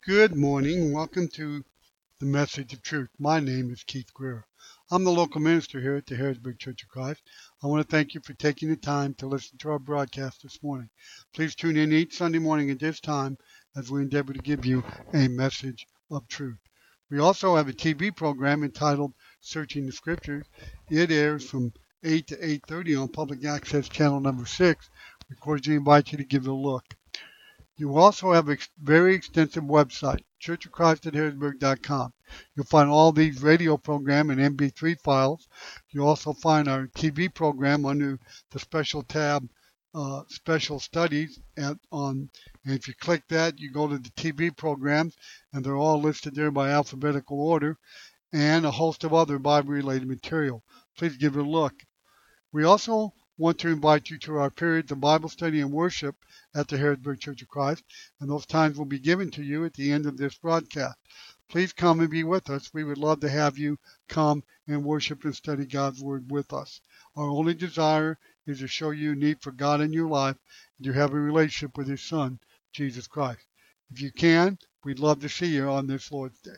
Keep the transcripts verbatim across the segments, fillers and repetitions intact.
Good morning. Welcome to the Message of Truth. My name is Keith Greer. I'm the local minister here at the Harrisburg Church of Christ. I want to thank you for taking the time to listen to our broadcast this morning. Please tune in each Sunday morning at this time as we endeavor to give you a message of truth. We also have a T V program entitled Searching the Scriptures. It airs from eight to eight thirty on Public Access Channel number six. We cordially invite you to give it a look. You also have a very extensive website, church of christ at harrisburg dot com. You'll find all these radio program and M P three files. You'll also find our T V program under the special tab, uh, Special Studies. At, on, and if you click that, you go to the T V programs, and they're all listed there by alphabetical order, and a host of other Bible-related material. Please give it a look. We also want to invite you to our periods of Bible study and worship at the Harrisburg Church of Christ, and those times will be given to you at the end of this broadcast. Please come and be with us. We would love to have you come and worship and study God's Word with us. Our only desire is to show you a need for God in your life and to have a relationship with His Son, Jesus Christ. If you can, we'd love to see you on this Lord's Day.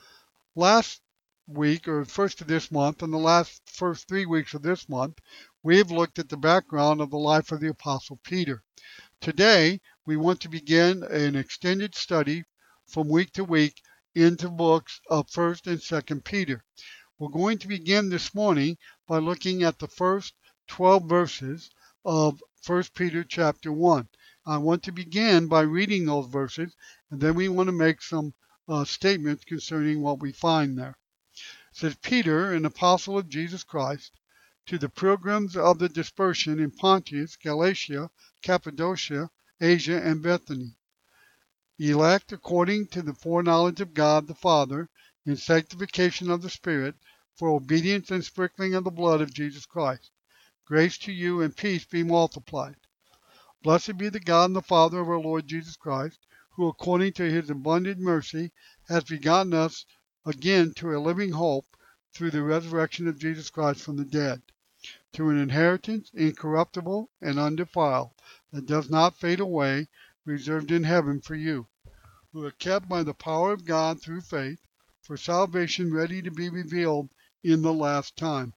Last week, or first of this month, and the last first three weeks of this month, we have looked at the background of the life of the Apostle Peter. Today, we want to begin an extended study from week to week into books of first and second Peter. We're going to begin this morning by looking at the first twelve verses of first Peter chapter one. I want to begin by reading those verses, and then we want to make some uh, statements concerning what we find there. It says, Peter, an apostle of Jesus Christ, to the pilgrims of the dispersion in Pontus, Galatia, Cappadocia, Asia, and Bethany, elect according to the foreknowledge of God the Father, in sanctification of the Spirit, for obedience and sprinkling of the blood of Jesus Christ. Grace to you and peace be multiplied. Blessed be the God and the Father of our Lord Jesus Christ, who according to his abundant mercy has begotten us again to a living hope through the resurrection of Jesus Christ from the dead, to an inheritance incorruptible and undefiled, that does not fade away, reserved in heaven for you, who are kept by the power of God through faith, for salvation ready to be revealed in the last time.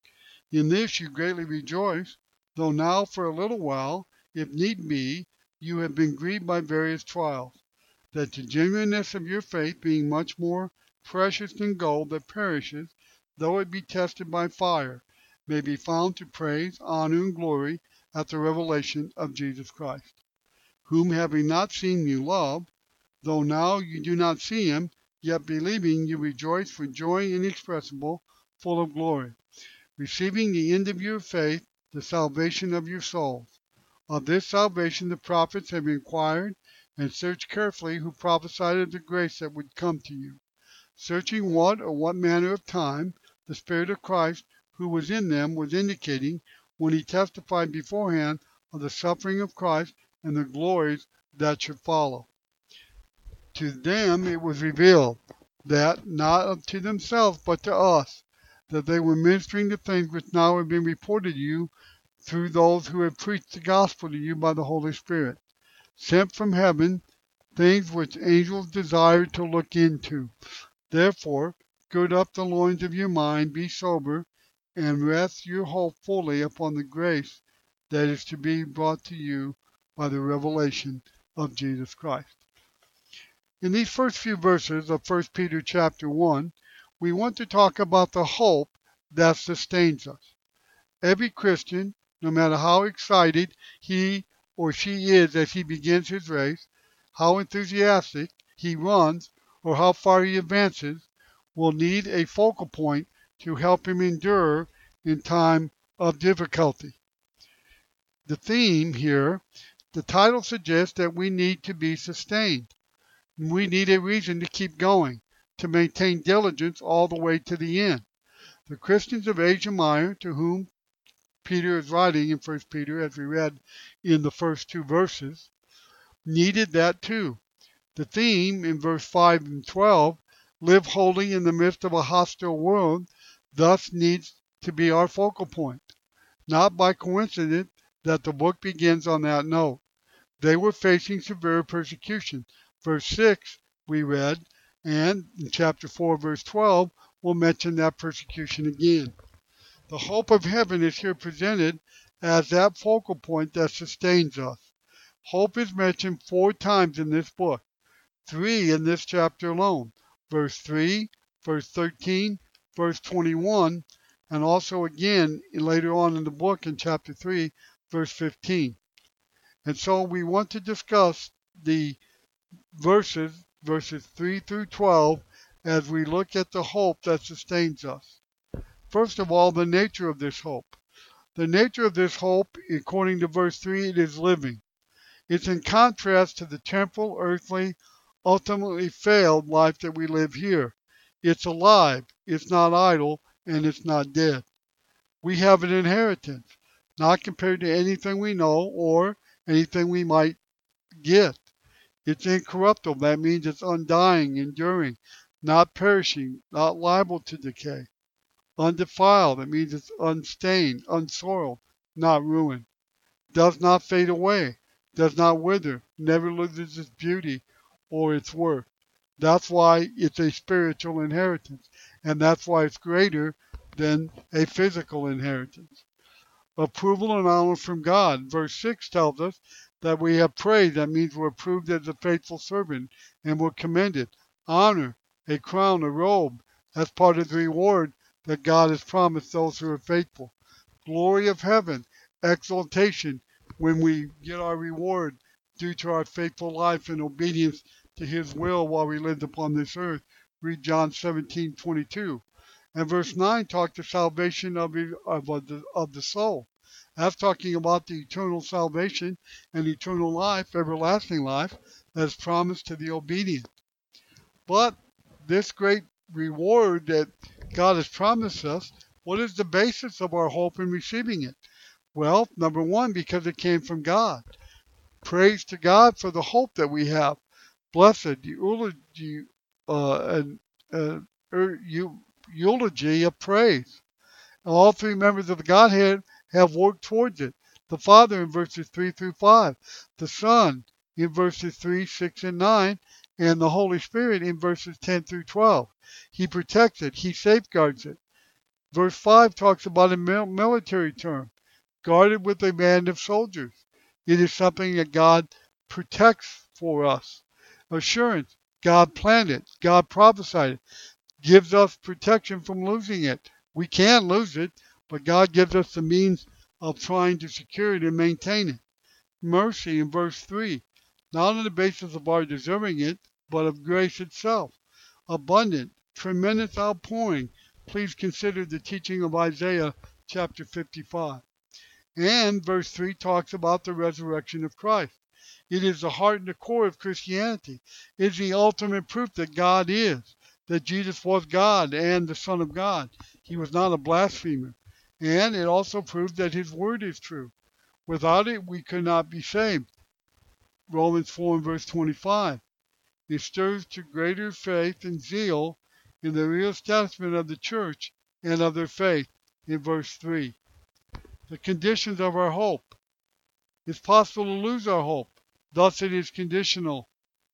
In this you greatly rejoice, though now for a little while, if need be, you have been grieved by various trials, that the genuineness of your faith, being much more precious than gold that perishes, though it be tested by fire, may be found to praise, honor, and glory at the revelation of Jesus Christ, whom having not seen you love, though now you do not see him, yet believing you rejoice for joy inexpressible, full of glory, receiving the end of your faith, the salvation of your souls. Of this salvation the prophets have inquired and searched carefully, who prophesied of the grace that would come to you, searching what or what manner of time the Spirit of Christ who was in them was indicating when he testified beforehand of the suffering of Christ and the glories that should follow. To them it was revealed that, not to themselves but to us, that they were ministering the things which now have been reported to you through those who have preached the gospel to you by the Holy Spirit, sent from heaven, things which angels desire to look into. Therefore, gird up the loins of your mind, be sober, and rest your hope fully upon the grace that is to be brought to you by the revelation of Jesus Christ. In these first few verses of first Peter chapter one, we want to talk about the hope that sustains us. Every Christian, no matter how excited he or she is as he begins his race, how enthusiastic he runs, or how far he advances, will need a focal point to help him endure in time of difficulty. The theme here, the title suggests that we need to be sustained. We need a reason to keep going, to maintain diligence all the way to the end. The Christians of Asia Minor, to whom Peter is writing in First Peter, as we read in the first two verses, needed that too. The theme in verse five and twelve, live holy in the midst of a hostile world, thus needs to be our focal point. Not by coincidence that the book begins on that note. They were facing severe persecution. Verse six we read, and in chapter four, verse twelve, we'll mention that persecution again. The hope of heaven is here presented as that focal point that sustains us. Hope is mentioned four times in this book, three in this chapter alone. Verse three, verse thirteen, verse twenty-one, and also again later on in the book in chapter three, verse fifteen. And so we want to discuss the verses, verses three through twelve, as we look at the hope that sustains us. First of all, the nature of this hope. The nature of this hope, according to verse three, it is living. It's in contrast to the temporal, earthly, ultimately failed life that we live here. It's alive, it's not idle, and it's not dead. We have an inheritance, not compared to anything we know or anything we might get. It's incorruptible. That means it's undying, enduring, not perishing, not liable to decay. Undefiled. That means it's unstained, unsoiled, not ruined. Does not fade away, does not wither, never loses its beauty or its worth. That's why it's a spiritual inheritance, and that's why it's greater than a physical inheritance. Approval and honor from God. Verse six tells us that we have praise. That means we're approved as a faithful servant and we're commended. Honor, a crown, a robe. That's part of the reward that God has promised those who are faithful. Glory of heaven, exaltation, when we get our reward due to our faithful life and obedience to His will while we lived upon this earth. Read John seventeen twenty-two. And verse nine talks the salvation of, of, of, the, of the soul. That's talking about the eternal salvation and eternal life, everlasting life, that's promised to the obedient. But this great reward that God has promised us, what is the basis of our hope in receiving it? Well, number one, because it came from God. Praise to God for the hope that we have. Blessed, the eulogy, uh, uh, er, eulogy of praise. All three members of the Godhead have worked towards it. The Father in verses three through five, the Son in verses three, six, and nine, and the Holy Spirit in verses ten through twelve. He protects it. He safeguards it. Verse five talks about a military term, guarded with a band of soldiers. It is something that God protects for us. Assurance, God planned it. God prophesied it. Gives us protection from losing it. We can lose it, but God gives us the means of trying to secure it and maintain it. Mercy in verse three, not on the basis of our deserving it, but of grace itself. Abundant, tremendous outpouring. Please consider the teaching of Isaiah chapter fifty-five. And verse three talks about the resurrection of Christ. It is the heart and the core of Christianity. It is the ultimate proof that God is, that Jesus was God and the Son of God. He was not a blasphemer. And it also proves that His word is true. Without it, we could not be saved. Romans four and verse twenty-five. It stirs to greater faith and zeal in the reestablishment of the church and of their faith in verse three. The conditions of our hope. It's possible to lose our hope. Thus it is conditional.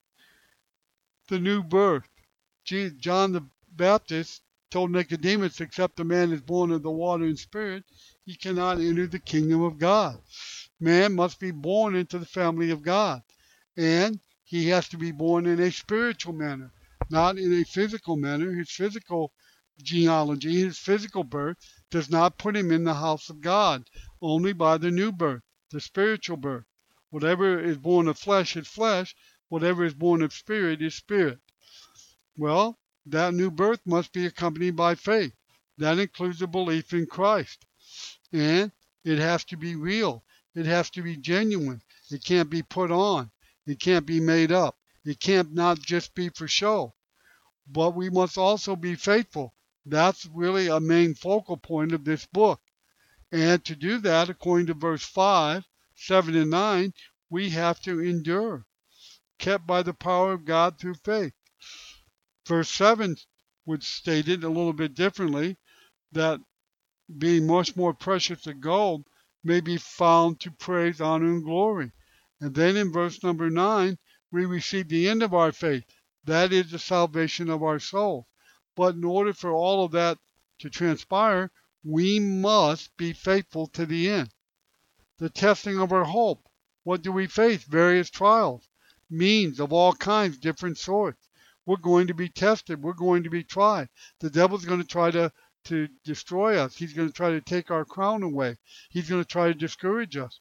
The new birth. John the Baptist told Nicodemus, except a man is born of the water and spirit, he cannot enter the kingdom of God. Man must be born into the family of God. And he has to be born in a spiritual manner, not in a physical manner. His physical genealogy, his physical birth, does not put him in the house of God, only by the new birth, the spiritual birth. Whatever is born of flesh is flesh, whatever is born of spirit is spirit. Well, that new birth must be accompanied by faith. That includes a belief in Christ. And it has to be real. It has to be genuine. It can't be put on. It can't be made up. It can't not just be for show. But we must also be faithful. That's really a main focal point of this book. And to do that, according to verse five, seven, and nine, we have to endure, kept by the power of God through faith. Verse seven would state it a little bit differently, that being much more precious than gold may be found to praise, honor, and glory. And then in verse number nine, we receive the end of our faith, That is the salvation of our souls. But in order for all of that to transpire, we must be faithful to the end. The testing of our hope. What do we face? Various trials, means of all kinds, different sorts. We're going to be tested. We're going to be tried. The devil's going to try to, to destroy us. He's going to try to take our crown away. He's going to try to discourage us.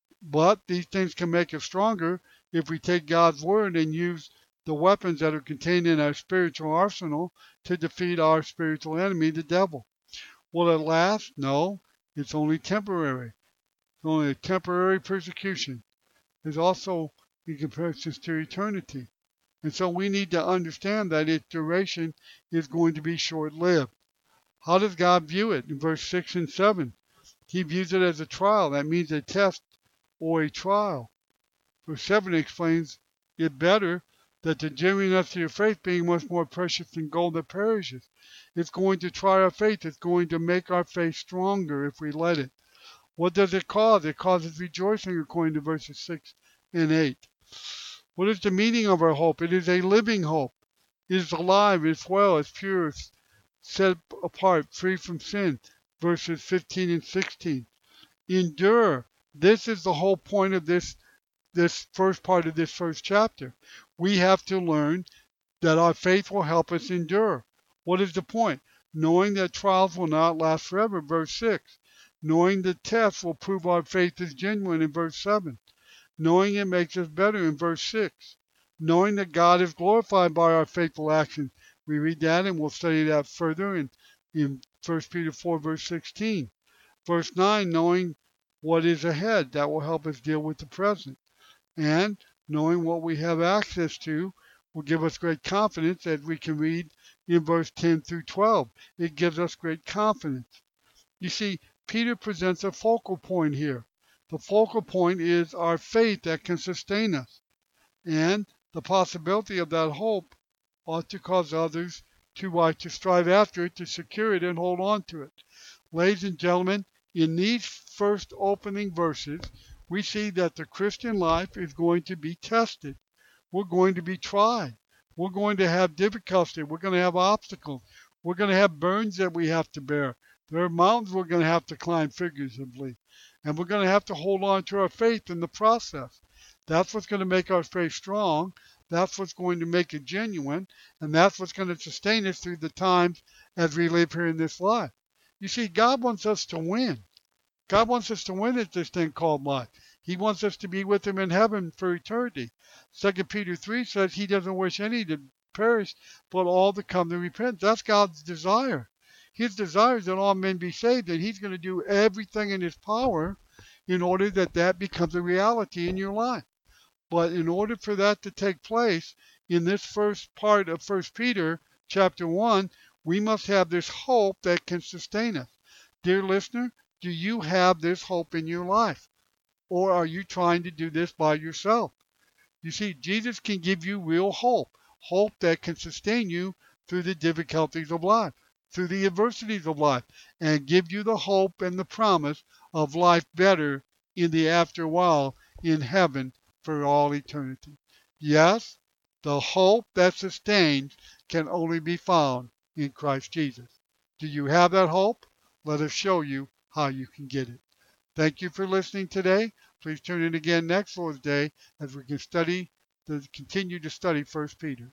But these things can make us stronger if we take God's word and use the weapons that are contained in our spiritual arsenal to defeat our spiritual enemy, the devil. Will it last? No. It's only temporary. It's only a temporary persecution. It's also in comparison to eternity. And so we need to understand that its duration is going to be short-lived. How does God view it? In verse six and seven, he views it as a trial. That means a test or a trial. Verse seven explains it better, that the genuineness of your faith being much more precious than gold that perishes. It's going to try our faith. It's going to make our faith stronger if we let it. What does it cause? It causes rejoicing, according to verses six and eight. What is the meaning of our hope? It is a living hope. It is alive, it's well, it's pure, it's set apart, free from sin. Verses fifteen and sixteen. Endure. This is the whole point of this this first part of this first chapter. We have to learn that our faith will help us endure. What is the point? Knowing that trials will not last forever, verse six. Knowing the tests will prove our faith is genuine, in verse seven. Knowing it makes us better, in verse six. Knowing that God is glorified by our faithful actions. We read that and we'll study that further in, in First Peter four, verse sixteen. Verse nine, knowing what is ahead, that will help us deal with the present. And knowing what we have access to will give us great confidence, as we can read in verse ten through twelve. It gives us great confidence. You see, Peter presents a focal point here. The focal point is our faith that can sustain us. And the possibility of that hope ought to cause others to like to strive after it, to secure it, and hold on to it. Ladies and gentlemen, in these first opening verses, we see that the Christian life is going to be tested. We're going to be tried. We're going to have difficulty. We're going to have obstacles. We're going to have burdens that we have to bear. There are mountains we're going to have to climb, figuratively. And we're going to have to hold on to our faith in the process. That's what's going to make our faith strong. That's what's going to make it genuine. And that's what's going to sustain us through the times as we live here in this life. You see, God wants us to win. God wants us to win at this thing called life. He wants us to be with him in heaven for eternity. Second Peter three says he doesn't wish any to perish, but all to come to repentance. That's God's desire. His desire is that all men be saved, and he's going to do everything in his power in order that that becomes a reality in your life. But in order for that to take place, in this first part of First Peter chapter one, we must have this hope that can sustain us. Dear listener, do you have this hope in your life? Or are you trying to do this by yourself? You see, Jesus can give you real hope, hope that can sustain you through the difficulties of life, through the adversities of life, and give you the hope and the promise of life better in the after while in heaven for all eternity. Yes, the hope that sustains can only be found in Christ Jesus. Do you have that hope? Let us show you how you can get it. Thank you for listening today. Please tune in again next Lord's Day as we can study, to continue to study First Peter.